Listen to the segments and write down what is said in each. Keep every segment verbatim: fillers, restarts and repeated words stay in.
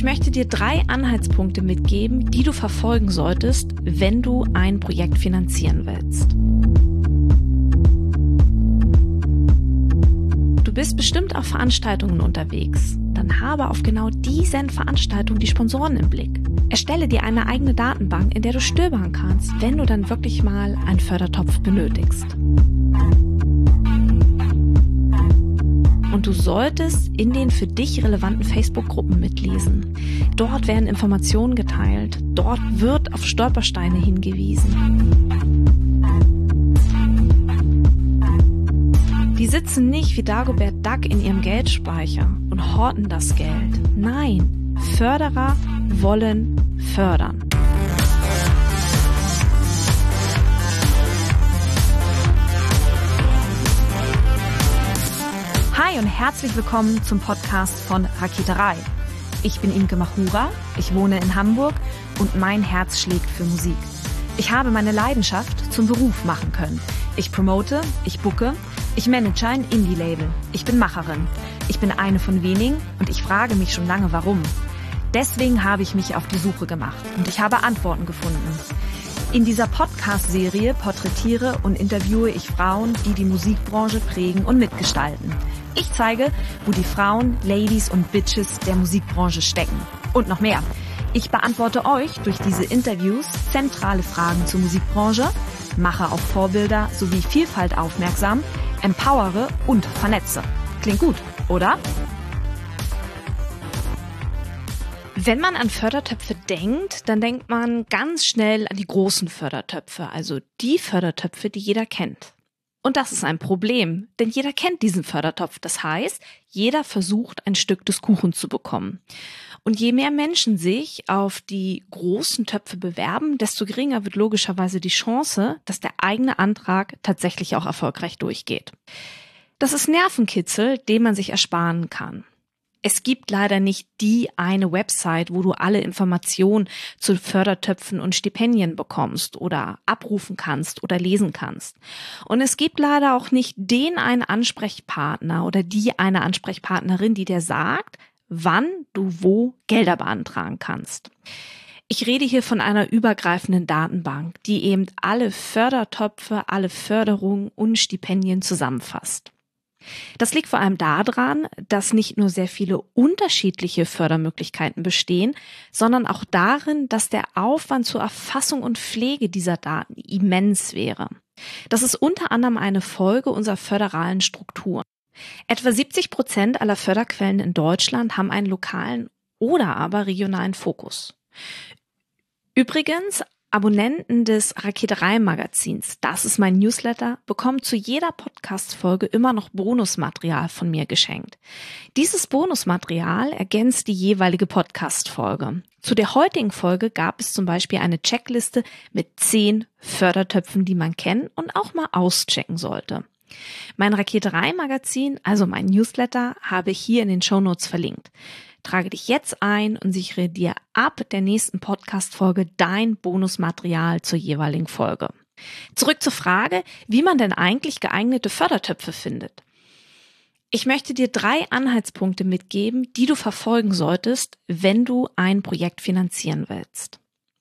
möchte dir drei Anhaltspunkte mitgeben, die du verfolgen solltest, wenn du ein Projekt finanzieren willst. Du bist bestimmt auf Veranstaltungen unterwegs. Dann habe auf genau diesen Veranstaltungen die Sponsoren im Blick. Erstelle dir eine eigene Datenbank, in der du stöbern kannst, wenn du dann wirklich mal einen Fördertopf benötigst. Und du solltest in den für dich relevanten Facebook-Gruppen mitlesen. Dort werden Informationen geteilt. Dort wird auf Stolpersteine hingewiesen. Die sitzen nicht wie Dagobert Duck in ihrem Geldspeicher und horten das Geld. Nein, Förderer wollen fördern. Hi und herzlich willkommen zum Podcast von Raketerei. Ich bin Imke Machura, ich wohne in Hamburg und mein Herz schlägt für Musik. Ich habe meine Leidenschaft zum Beruf machen können. Ich promote, ich booke, ich manage ein Indie-Label. Ich bin Macherin. Ich bin eine von wenigen und ich frage mich schon lange, warum. Deswegen habe ich mich auf die Suche gemacht und ich habe Antworten gefunden. In dieser Podcast-Serie porträtiere und interviewe ich Frauen, die die Musikbranche prägen und mitgestalten. Ich zeige, wo die Frauen, Ladies und Bitches der Musikbranche stecken. Und noch mehr. Ich beantworte euch durch diese Interviews zentrale Fragen zur Musikbranche, mache auf Vorbilder sowie Vielfalt aufmerksam, empowere und vernetze. Klingt gut, oder? Wenn man an Fördertöpfe denkt, dann denkt man ganz schnell an die großen Fördertöpfe, also die Fördertöpfe, die jeder kennt. Und das ist ein Problem, denn jeder kennt diesen Fördertopf. Das heißt, jeder versucht, ein Stück des Kuchens zu bekommen. Und je mehr Menschen sich auf die großen Töpfe bewerben, desto geringer wird logischerweise die Chance, dass der eigene Antrag tatsächlich auch erfolgreich durchgeht. Das ist Nervenkitzel, den man sich ersparen kann. Es gibt leider nicht die eine Website, wo du alle Informationen zu Fördertöpfen und Stipendien bekommst oder abrufen kannst oder lesen kannst. Und es gibt leider auch nicht den einen Ansprechpartner oder die eine Ansprechpartnerin, die dir sagt, wann du wo Gelder beantragen kannst. Ich rede hier von einer übergreifenden Datenbank, die eben alle Fördertöpfe, alle Förderungen und Stipendien zusammenfasst. Das liegt vor allem daran, dass nicht nur sehr viele unterschiedliche Fördermöglichkeiten bestehen, sondern auch darin, dass der Aufwand zur Erfassung und Pflege dieser Daten immens wäre. Das ist unter anderem eine Folge unserer föderalen Struktur. Etwa siebzig Prozent aller Förderquellen in Deutschland haben einen lokalen oder aber regionalen Fokus. Übrigens, Abonnenten des Raketerei-Magazins, das ist mein Newsletter, bekommen zu jeder Podcast-Folge immer noch Bonusmaterial von mir geschenkt. Dieses Bonusmaterial ergänzt die jeweilige Podcast-Folge. Zu der heutigen Folge gab es zum Beispiel eine Checkliste mit zehn Fördertöpfen, die man kennen und auch mal auschecken sollte. Mein Raketerei-Magazin, also mein Newsletter, habe ich hier in den Shownotes verlinkt. Trage dich jetzt ein und sichere dir ab der nächsten Podcast-Folge dein Bonusmaterial zur jeweiligen Folge. Zurück zur Frage, wie man denn eigentlich geeignete Fördertöpfe findet. Ich möchte dir drei Anhaltspunkte mitgeben, die du verfolgen solltest, wenn du ein Projekt finanzieren willst.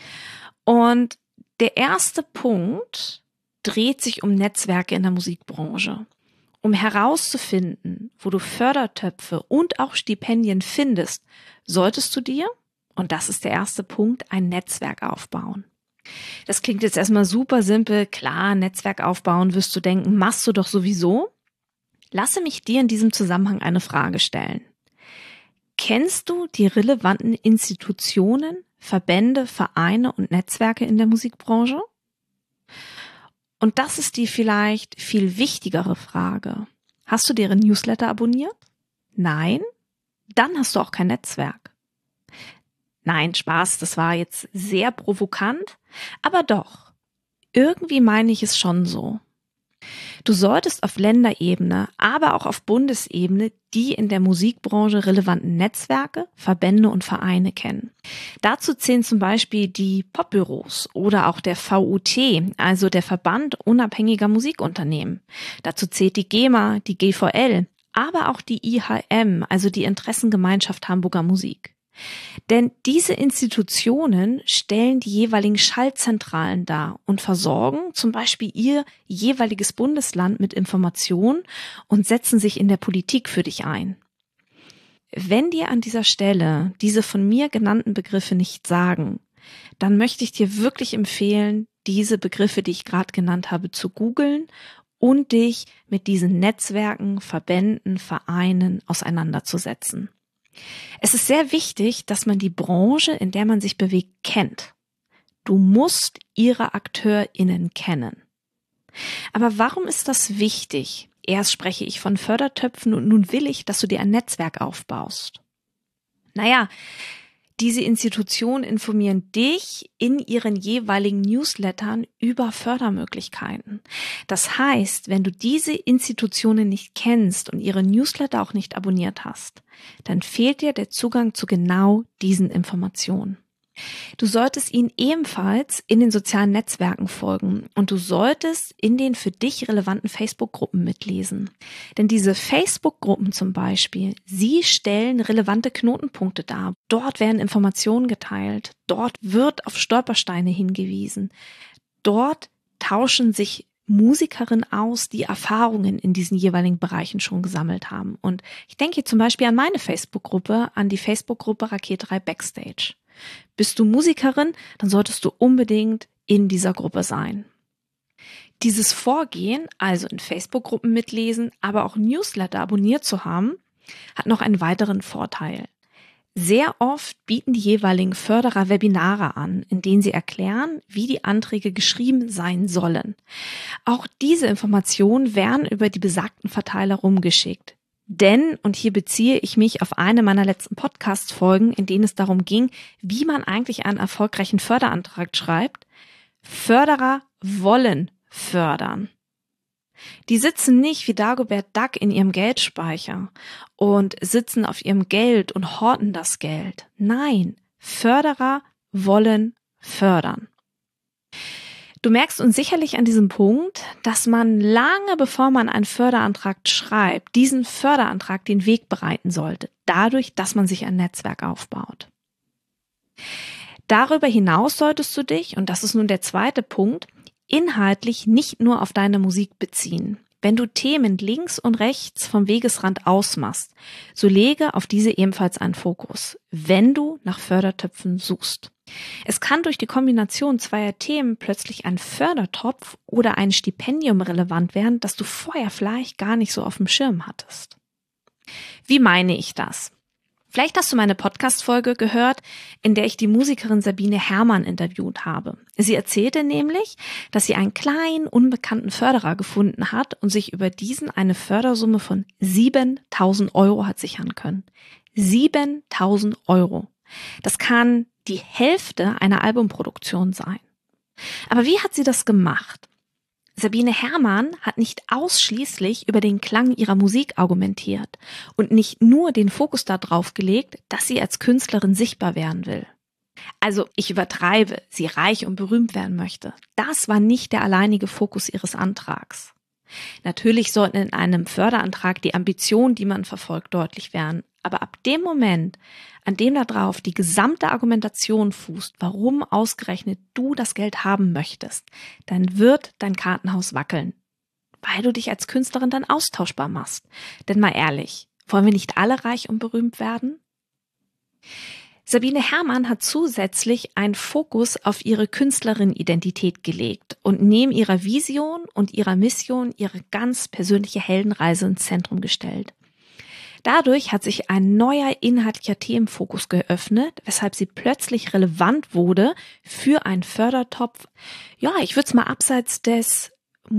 Und der erste Punkt dreht sich um Netzwerke in der Musikbranche. Um herauszufinden, wo du Fördertöpfe und auch Stipendien findest, solltest du dir, und das ist der erste Punkt, ein Netzwerk aufbauen. Das klingt jetzt erstmal super simpel. Klar, Netzwerk aufbauen, wirst du denken, machst du doch sowieso. Lasse mich dir in diesem Zusammenhang eine Frage stellen. Kennst du die relevanten Institutionen, Verbände, Vereine und Netzwerke in der Musikbranche? Und das ist die vielleicht viel wichtigere Frage. Hast du deren Newsletter abonniert? Nein? Dann hast du auch kein Netzwerk. Nein, Spaß, das war jetzt sehr provokant, aber doch, irgendwie meine ich es schon so. Du solltest auf Länderebene, aber auch auf Bundesebene die in der Musikbranche relevanten Netzwerke, Verbände und Vereine kennen. Dazu zählen zum Beispiel die Popbüros oder auch der V U T, also der Verband unabhängiger Musikunternehmen. Dazu zählt die GEMA, die G V L, aber auch die I H M, also die Interessengemeinschaft Hamburger Musik. Denn diese Institutionen stellen die jeweiligen Schaltzentralen dar und versorgen zum Beispiel ihr jeweiliges Bundesland mit Informationen und setzen sich in der Politik für dich ein. Wenn dir an dieser Stelle diese von mir genannten Begriffe nicht sagen, dann möchte ich dir wirklich empfehlen, diese Begriffe, die ich gerade genannt habe, zu googeln und dich mit diesen Netzwerken, Verbänden, Vereinen auseinanderzusetzen. Es ist sehr wichtig, dass man die Branche, in der man sich bewegt, kennt. Du musst ihre AkteurInnen kennen. Aber warum ist das wichtig? Erst spreche ich von Fördertöpfen und nun will ich, dass du dir ein Netzwerk aufbaust. Naja, diese Institutionen informieren dich in ihren jeweiligen Newslettern über Fördermöglichkeiten. Das heißt, wenn du diese Institutionen nicht kennst und ihre Newsletter auch nicht abonniert hast, dann fehlt dir der Zugang zu genau diesen Informationen. Du solltest ihnen ebenfalls in den sozialen Netzwerken folgen und du solltest in den für dich relevanten Facebook-Gruppen mitlesen. Denn diese Facebook-Gruppen zum Beispiel, sie stellen relevante Knotenpunkte dar. Dort werden Informationen geteilt, dort wird auf Stolpersteine hingewiesen, dort tauschen sich Musikerinnen aus, die Erfahrungen in diesen jeweiligen Bereichen schon gesammelt haben. Und ich denke zum Beispiel an meine Facebook-Gruppe, an die Facebook-Gruppe Raketerei Backstage. Bist du Musikerin, dann solltest du unbedingt in dieser Gruppe sein. Dieses Vorgehen, also in Facebook-Gruppen mitlesen, aber auch Newsletter abonniert zu haben, hat noch einen weiteren Vorteil. Sehr oft bieten die jeweiligen Förderer Webinare an, in denen sie erklären, wie die Anträge geschrieben sein sollen. Auch diese Informationen werden über die besagten Verteiler rumgeschickt. Denn, und hier beziehe ich mich auf eine meiner letzten Podcast-Folgen, in denen es darum ging, wie man eigentlich einen erfolgreichen Förderantrag schreibt, Förderer wollen fördern. Die sitzen nicht wie Dagobert Duck in ihrem Geldspeicher und sitzen auf ihrem Geld und horten das Geld. Nein, Förderer wollen fördern. Du merkst uns sicherlich an diesem Punkt, dass man lange bevor man einen Förderantrag schreibt, diesen Förderantrag den Weg bereiten sollte, dadurch, dass man sich ein Netzwerk aufbaut. Darüber hinaus solltest du dich, und das ist nun der zweite Punkt, inhaltlich nicht nur auf deine Musik beziehen. Wenn du Themen links und rechts vom Wegesrand ausmachst, so lege auf diese ebenfalls einen Fokus, wenn du nach Fördertöpfen suchst. Es kann durch die Kombination zweier Themen plötzlich ein Fördertopf oder ein Stipendium relevant werden, das du vorher vielleicht gar nicht so auf dem Schirm hattest. Wie meine ich das? Vielleicht hast du meine Podcast-Folge gehört, in der ich die Musikerin Sabine Herrmann interviewt habe. Sie erzählte nämlich, dass sie einen kleinen, unbekannten Förderer gefunden hat und sich über diesen eine Fördersumme von siebentausend Euro hat sichern können. siebentausend Euro. Das kann die Hälfte einer Albumproduktion sein. Aber wie hat sie das gemacht? Sabine Herrmann hat nicht ausschließlich über den Klang ihrer Musik argumentiert und nicht nur den Fokus darauf gelegt, dass sie als Künstlerin sichtbar werden will. Also ich übertreibe, sie reich und berühmt werden möchte. Das war nicht der alleinige Fokus ihres Antrags. Natürlich sollten in einem Förderantrag die Ambitionen, die man verfolgt, deutlich werden. Aber ab dem Moment, an dem darauf die gesamte Argumentation fußt, warum ausgerechnet du das Geld haben möchtest, dann wird dein Kartenhaus wackeln, weil du dich als Künstlerin dann austauschbar machst. Denn mal ehrlich, wollen wir nicht alle reich und berühmt werden? Sabine Herrmann hat zusätzlich einen Fokus auf ihre Künstlerin-Identität gelegt und neben ihrer Vision und ihrer Mission ihre ganz persönliche Heldenreise ins Zentrum gestellt. Dadurch hat sich ein neuer inhaltlicher Themenfokus geöffnet, weshalb sie plötzlich relevant wurde für einen Fördertopf, ja, ich würde es mal abseits des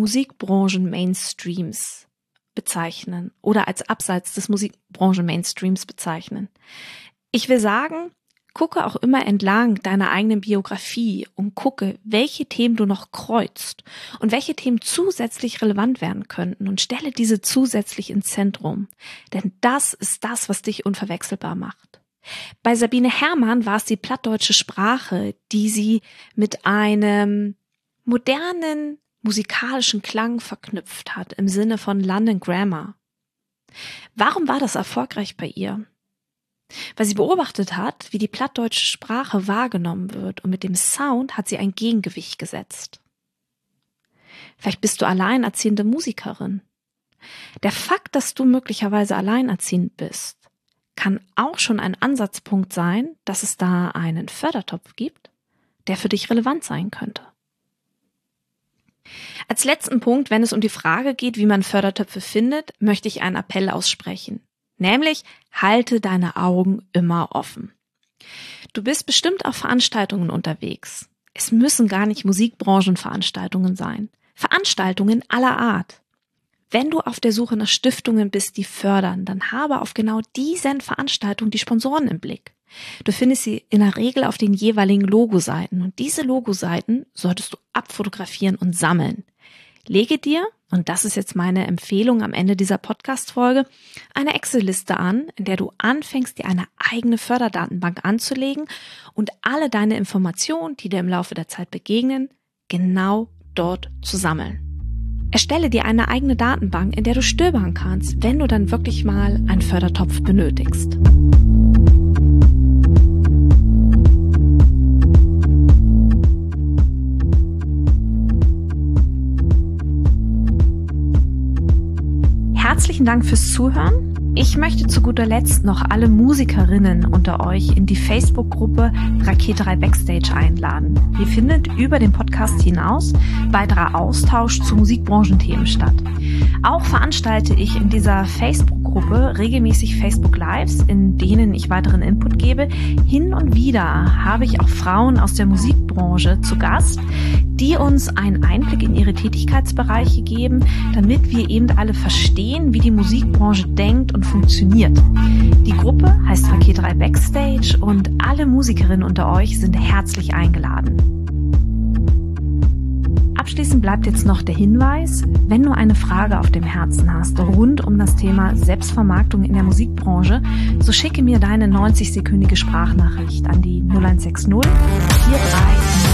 Musikbranchen-Mainstreams bezeichnen oder als abseits des Musikbranchen-Mainstreams bezeichnen. Ich will sagen, gucke auch immer entlang deiner eigenen Biografie und gucke, welche Themen du noch kreuzt und welche Themen zusätzlich relevant werden könnten und stelle diese zusätzlich ins Zentrum. Denn das ist das, was dich unverwechselbar macht. Bei Sabine Herrmann war es die plattdeutsche Sprache, die sie mit einem modernen musikalischen Klang verknüpft hat, im Sinne von London Grammar. Warum war das erfolgreich bei ihr? weil sie beobachtet hat, wie die plattdeutsche Sprache wahrgenommen wird, und mit dem Sound hat sie ein Gegengewicht gesetzt. Vielleicht bist du alleinerziehende Musikerin. Der Fakt, dass du möglicherweise alleinerziehend bist, kann auch schon ein Ansatzpunkt sein, dass es da einen Fördertopf gibt, der für dich relevant sein könnte. Als letzten Punkt, wenn es um die Frage geht, wie man Fördertöpfe findet, möchte ich einen Appell aussprechen. Nämlich, halte deine Augen immer offen. Du bist bestimmt auf Veranstaltungen unterwegs. Es müssen gar nicht Musikbranchenveranstaltungen sein. Veranstaltungen aller Art. Wenn du auf der Suche nach Stiftungen bist, die fördern, dann habe auf genau diesen Veranstaltungen die Sponsoren im Blick. Du findest sie in der Regel auf den jeweiligen Logoseiten, und diese Logoseiten solltest du abfotografieren und sammeln. Lege dir, und das ist jetzt meine Empfehlung am Ende dieser Podcast-Folge, eine Excel-Liste an, in der du anfängst, dir eine eigene Förderdatenbank anzulegen und alle deine Informationen, die dir im Laufe der Zeit begegnen, genau dort zu sammeln. Erstelle dir eine eigene Datenbank, in der du stöbern kannst, wenn du dann wirklich mal einen Fördertopf benötigst. Herzlichen Dank fürs Zuhören. Ich möchte zu guter Letzt noch alle Musikerinnen unter euch in die Facebook-Gruppe Raketerei Backstage einladen. Hier findet über den Podcast hinaus weiterer Austausch zu Musikbranchenthemen statt. Auch veranstalte ich in dieser Facebook-Gruppe regelmäßig Facebook-Lives, in denen ich weiteren Input gebe. Hin und wieder habe ich auch Frauen aus der Musikbranche zu Gast, die uns einen Einblick in ihre Tätigkeitsbereiche geben, damit wir eben alle verstehen, wie die Musikbranche denkt und funktioniert. Die Gruppe heißt Raketerei Backstage und alle Musikerinnen unter euch sind herzlich eingeladen. Abschließend bleibt jetzt noch der Hinweis, wenn du eine Frage auf dem Herzen hast rund um das Thema Selbstvermarktung in der Musikbranche, so schicke mir deine neunzig-sekündige Sprachnachricht an die null eins sechs null vier drei